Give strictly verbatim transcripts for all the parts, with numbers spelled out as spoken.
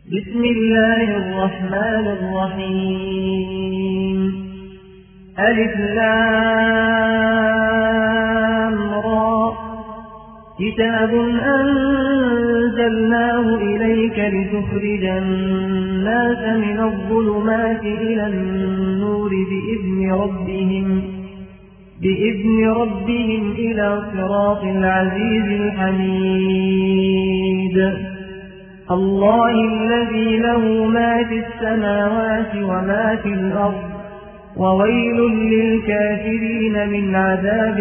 بسم الله الرحمن الرحيم. ألف لام را. كتاب أنزلناه إليك لتخرج الناس من الظلمات إلى النور بإذن ربهم بإذن ربهم إلى صراط العزيز الحميد. الله الذي له ما في السماوات وما في الأرض وويل للكافرين من عذاب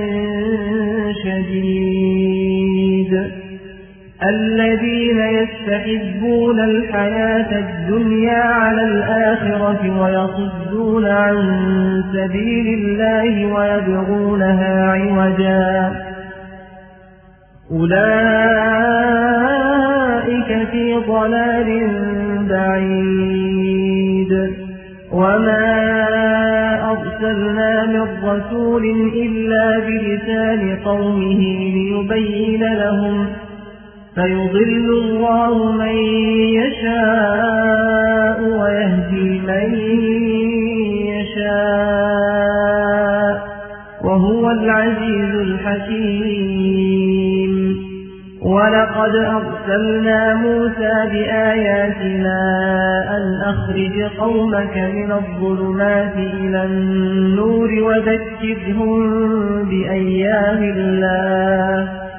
شديد. الذين يستحبون الحياة الدنيا على الآخرة ويصدون عن سبيل الله ويبغونها عوجا أولئك في ضلال بعيد. وما أرسلنا من رسول إلا بلسان قومه ليبين لهم فيضل الله من يشاء ويهدي من يشاء وهو العزيز الحكيم. ولقد أرسلنا موسى بآياتنا أن أخرج قومك من الظلمات إلى النور وذكرهم بأيام الله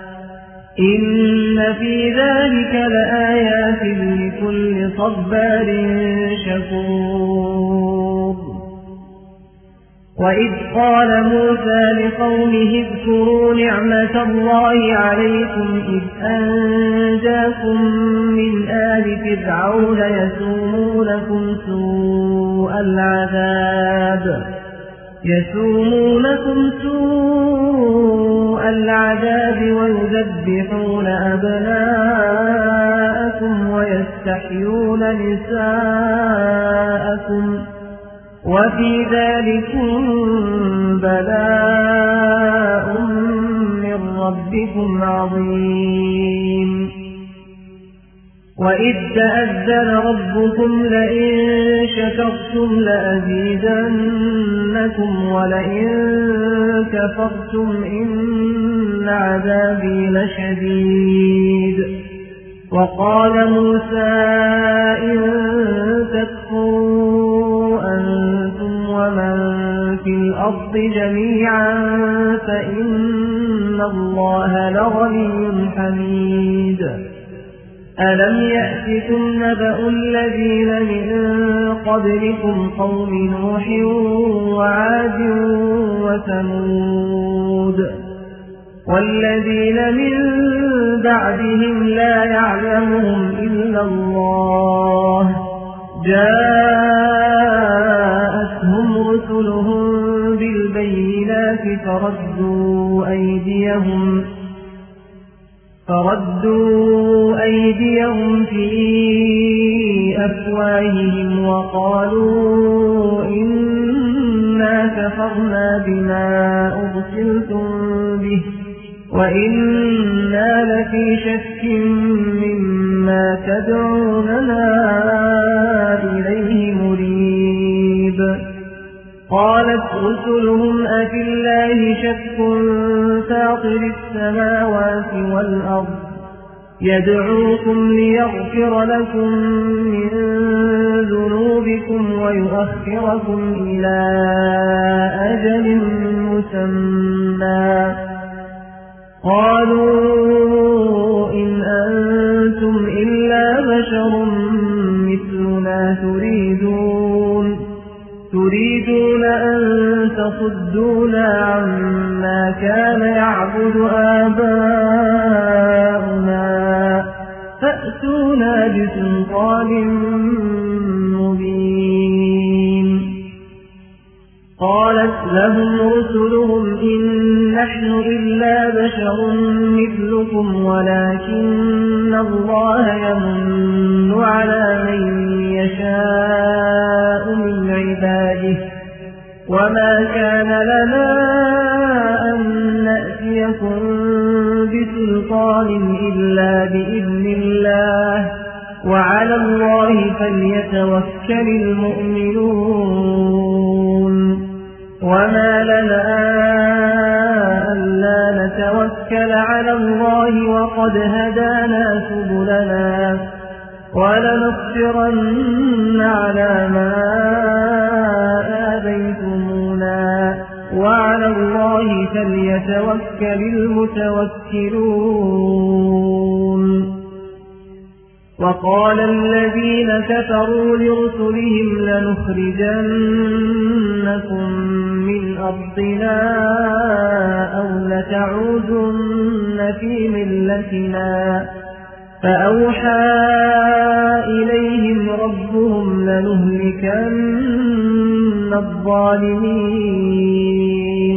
إن في ذلك لآيات لكل صبار شكور. وإذ قال موسى لقومه اذكروا نعمة الله عليكم إذ أنجاكم من آل فرعون يسومونكم سوء العذاب يسومونكم سوء العذاب ويذبحون أبناءكم ويستحيون نساءكم وفي ذلكم بلاء من ربكم عظيم. وإذ تأذن ربكم لئن شكرتم لأزيدنكم ولئن كفرتم إن عذابي لشديد. وقال موسى إن تكفروا أنتم ومن في الأرض جميعا فإن الله لغني حميد. ألم يأتكم نبأ الذين من قبلكم قوم نوح وعاد وثمود والذين من بعدهم لا يعلمهم إلا الله جاءتهم رسلهم بالبينات فردوا أيديهم فردوا أيديهم في أفواههم وقالوا إنا كفرنا بما أرسلتم به وإنا لفي شك مما تدعوننا إليه مريب. قالت رسلهم أفي الله شك فاطر السماوات والأرض يدعوكم ليغفر لكم من ذنوبكم ويؤخركم إلى أجل مسمى قالوا إن أنتم إلا بشر مثلنا تريدون تريدون أن تصدونا عما كان يعبد آباؤنا فأتونا بسلطان مبين. قالت لهم رسلهم إن نحن إلا بشر مثلكم ولكن الله يمن على من يشاء من عباده وما كان لنا أن نأتيكم بسلطان إلا بإذن الله وعلى الله فليتوكل المؤمنون وما لنا ألا نتوكل على الله وقد هدانا سبلنا ولنصبرن على ما آذيتمونا وعلى الله فليتوكل المتوكلون وقال الذين كفروا لرسلهم لنخرجنكم من أرضنا أو لتعودن في ملتنا فأوحى إليهم ربهم لنهلكن الظالمين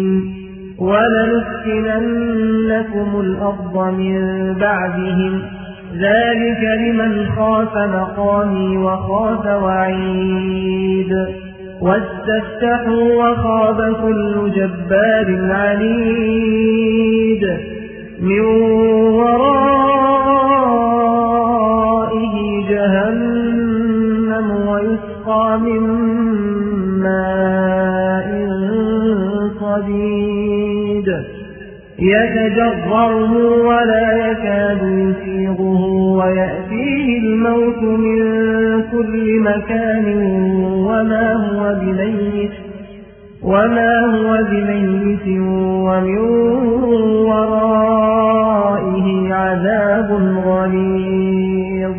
ولنسكننكم الأرض من بعدهم ذلك لمن خاف مقامي وخاف وعيد واستفتحوا وخاب كل جبار عنيد من ورائه جهنم ويسقى من ماء صديد يتجرعه ولا يكاد يسيغه ويأتيه الموت من كل مكان وما هو بميت وما هو بميت ومن ورائه عذاب غليظ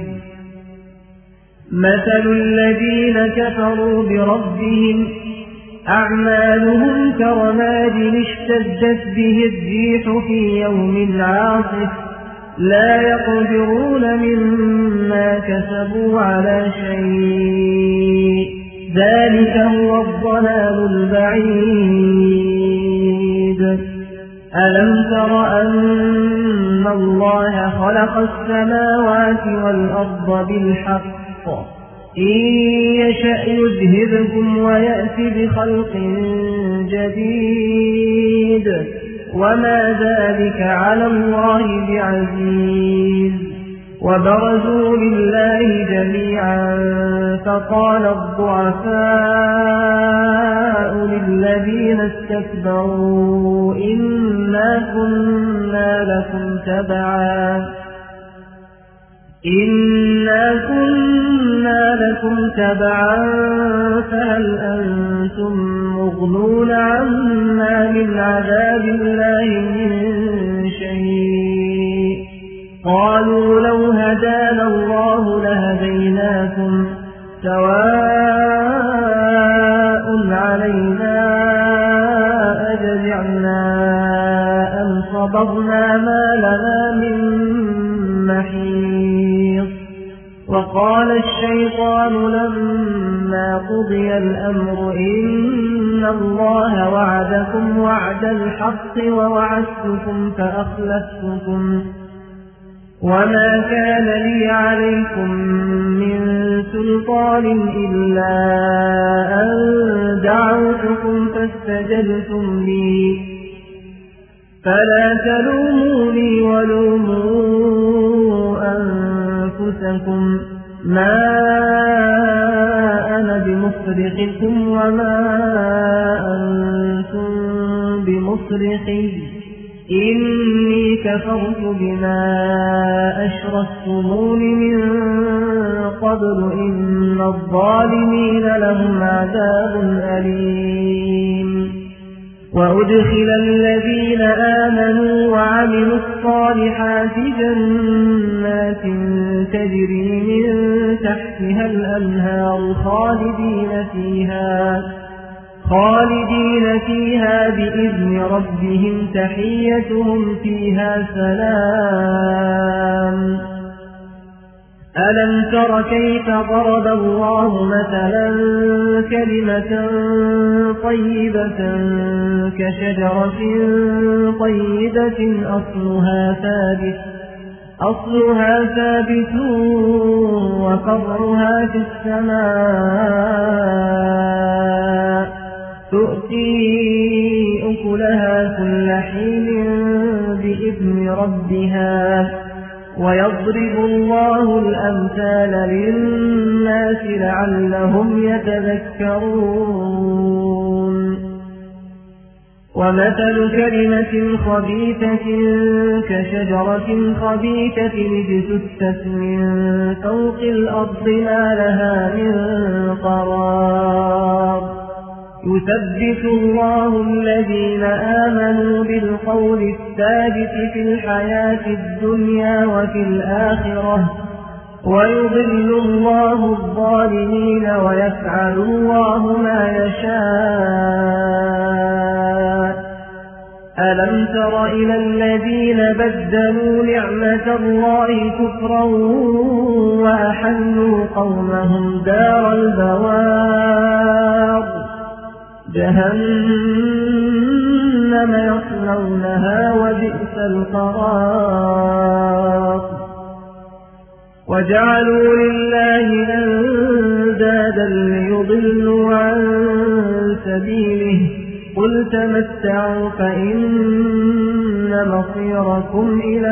مثل الذين كفروا بربهم أعمالهم كرماد اشتدت به الريح في يوم عاصف لا يقدرون مما كسبوا على شيء ذلك هو الضلال البعيد ألم تر أن الله خلق السماوات والأرض بالحق إن يشأ يذهبكم ويأتي بخلق جديد وما ذلك على الله بعزيز وبرزوا لله جميعا فقال الضعفاء للذين استكبروا إنا كنا لكم تبعا إنا كنا لكم تبعا فهل أنتم مغنون عنا من عذاب الله من شيء قالوا لو هدانا الله لهديناكم سواء علينا أجزعنا أم صبرنا ما لنا من محيص وقال الشيطان لما قضي الأمر إن الله وعدكم وعد الحق ووعدتكم فأخلفتكم وما كان لي عليكم من سلطان إلا أن دعوتكم فاستجبتم لي فلا تلوموني ولوموا أنفسكم ما أنا بمصرخكم وما أنتم بمصرخي إني كفرت بما أشركتمون من قبل إن الظالمين لهم عذاب أليم وأدخل الذين آمنوا وعملوا الصالحات جنات تجري من تحتها الأنهار خالدين فيها خالدين فيها بإذن ربهم تحيتهم فيها سلام ألم تر كيف ضرب الله مثلا كلمة طيبة كشجرة طيبة أصلها ثابت أصلها ثابت وفرعها في السماء تؤتي أكلها كل حين بإذن ربها ويضرب الله الأمثال للناس لعلهم يتذكرون ومثل كلمة خبيثة كشجرة خبيثة اجتثت من فوق الأرض ما لها من قرار يثبت الله الذين آمنوا بالقول الثابت في الحياة الدنيا وفي الآخرة ويضل الله الظالمين ويفعل الله ما يشاء ألم تر إلى الذين بدلوا نعمة الله كفرا وأحلوا قومهم دار البوار جهنم يصلونها وبئس القرار وجعلوا لله أندادا ليضلوا عن سبيله قل تمتعوا فإن مصيركم إلى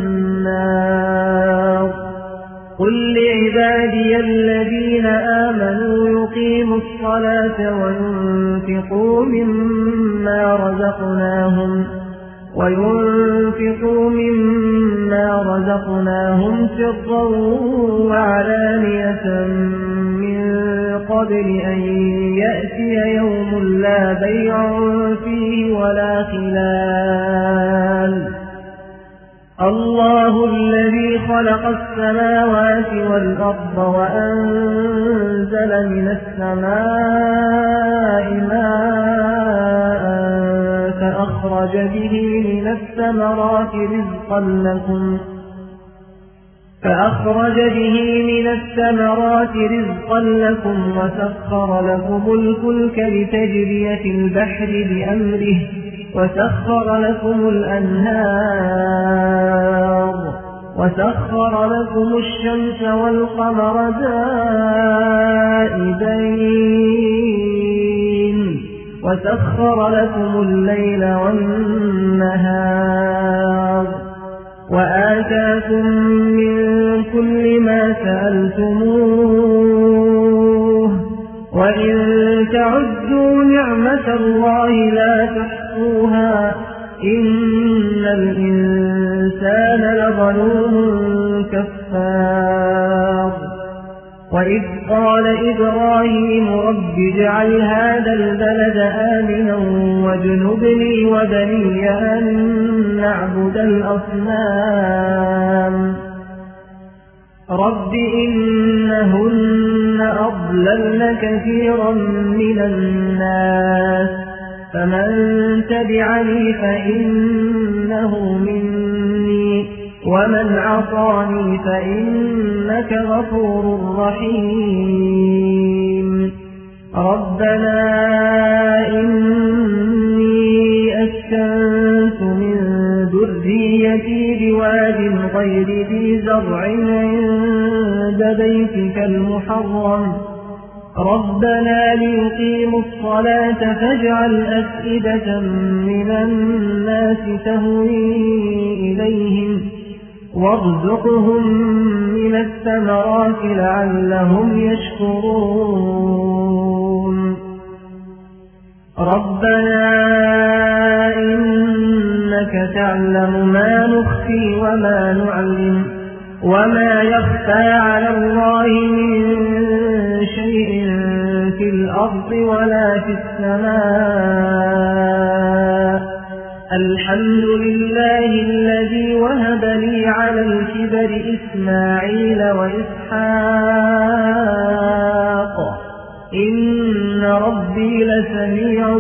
النار قل لعبادي الذين آمنوا يقيموا الصلاة وينفقوا مما رزقناهم وينفقوا مما رزقناهم سرا وعلانية من قبل أن يأتي يوم لا بيع فيه ولا خلال الله الذي خلق السماوات والأرض وأنزل من السماء ماء فأخرج به من الثمرات رزقا لكم فأخرج به من الثمرات رزقا لكم وسخر لكم الفلك لتجري في البحر بأمره وسخر لكم الأنهار وسخر لكم الشمس والقمر دائبين وسخر لكم الليل والنهار وآتاكم من كل ما سألتموه وإن تعدوا نعمة الله لا تحصوها إن الإنسان لظلوم كفار وإذ قال إبراهيم رب اجعل هذا البلد آمنا واجنبني وبني أن نعبد الأصنام رب إنهن أضللن كثيرا من الناس فمن تبعني فإنه مني ومن عصاني فإنك غفور رحيم ربنا إني أسكنت من ذريتي بواد غير ذي زرع عند بيتك المحرم ربنا ليقيموا الصلاة فاجعل أفئدة من الناس تهوي إليهم وارزقهم من الثمرات لعلهم يشكرون ربنا إنك تعلم ما نخفي وما نعلم وما يخفى على الله من شيء في الأرض ولا في السماء الحمد لله الذي وهب لي على الكبر إسماعيل وإسحاق إن ربي لسميع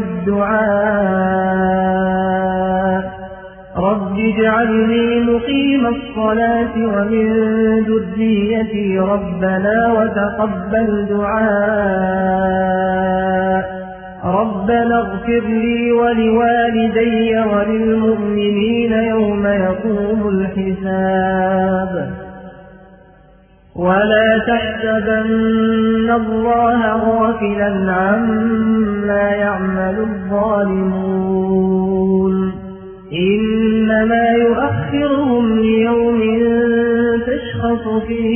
الدعاء رب اجعلني مقيم الصلاة ومن ذريتي ربنا وتقبل دعاء ربنا اغفر لي ولوالدي وللمؤمنين يوم يقوم الحساب ولا تحسبن الله غافلا عما يعمل الظالمون إنما يؤخرهم ليوم تشخص فيه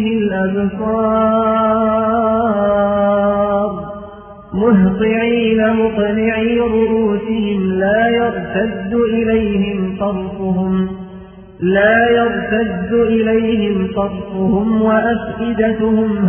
الأبصار مهطعين مقنعي رؤوسهم لا يرتد إليهم طرفهم لا يرتد إليهم طرفهم وأفئدتهم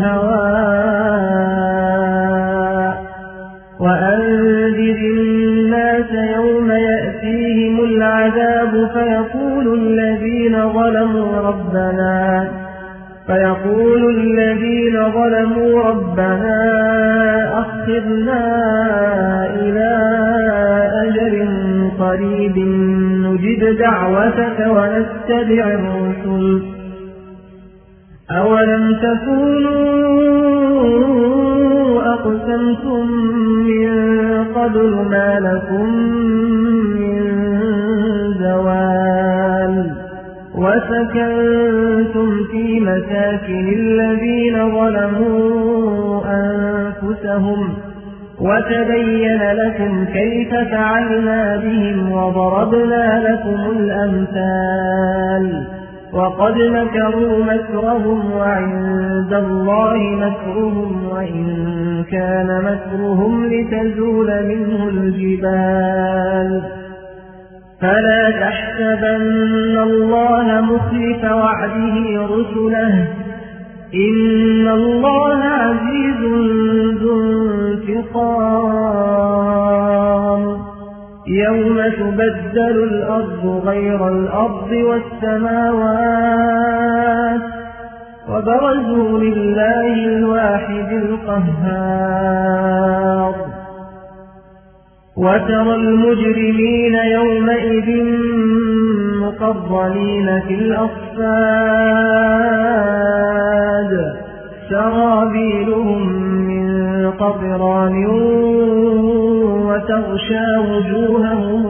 هواء وأنذر الناس يوم يأتيهم العذاب فيقول الذين ظلموا ربنا فيقول الذين ظلموا ربنا أخرنا إلى أجل قريب نجب دعوتك ونتبع الرسل أولم تكونوا أقسمتم من قبل ما لكم من زوال وسكنتم في مساكن الذين ظلموا أنفسهم وتبين لكم كيف فعلنا بهم وضربنا لكم الأمثال وقد مكروا مكرهم وعند الله مكرهم وإن كان مكرهم لتزول منه الجبال فلا تحسبن الله مخلف وعده رسله إن الله عزيز ذو انتقام يوم تبدل الأرض غير الأرض والسماوات وبرزوا لله الواحد القهار وترى المجرمين يومئذ مقرنين في الأصفاد سرابيلهم من قطران وتغشى وجوههم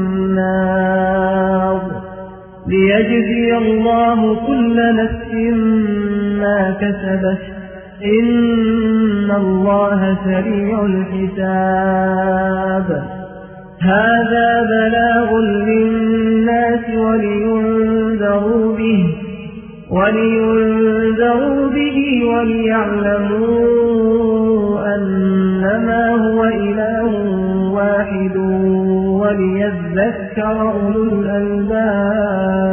النار ليجزي الله كل نفس ما كسبت إن الله سريع الحساب هذا بلاغ للناس ولينذروا به ولينذروا به وليعلموا أنما هو إله واحد وليذكر أولو الألباب.